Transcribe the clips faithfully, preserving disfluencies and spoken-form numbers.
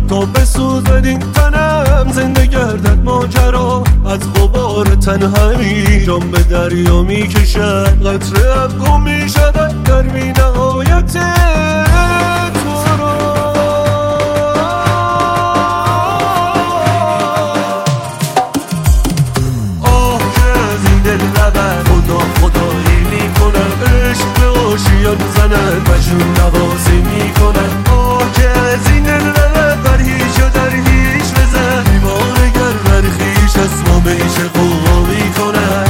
تا بسوزد این تنم، زنده گردد ماجرا از غبار تنهایی. جام به دریا میکشد، قطره ام گم میشود در بی نهایت تو را. آه که از این دل نبر، خدا خدایی میکنم، عشق به آشیان زند، مجنون نوازی میکنم. آه که از این دل نبر، بر هیچ و در هیچ بزن، دیوانه گر بر خویش از ما به هیچ قوا میکنم.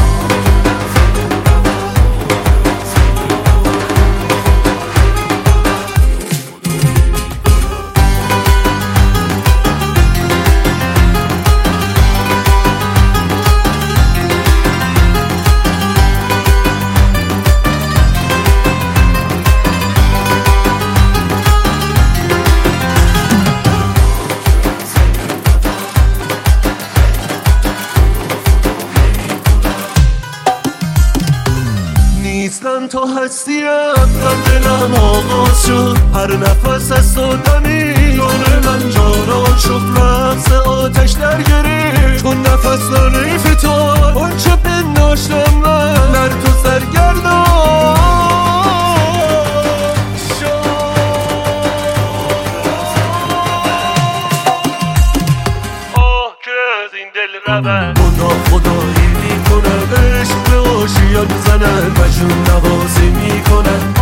نیستن تا هستیم، من دلم آغاز شد، هر نفس از تو دمی جان من جانان شد. لحظه آتش در گریه، چون نفس در فتاد، آنچه پنداشتم من در تو سرگردان شد. آه که از این دل رود، خدا خدایی میکنم، عشق به آشیان زند، مجنون نوازی میکنم.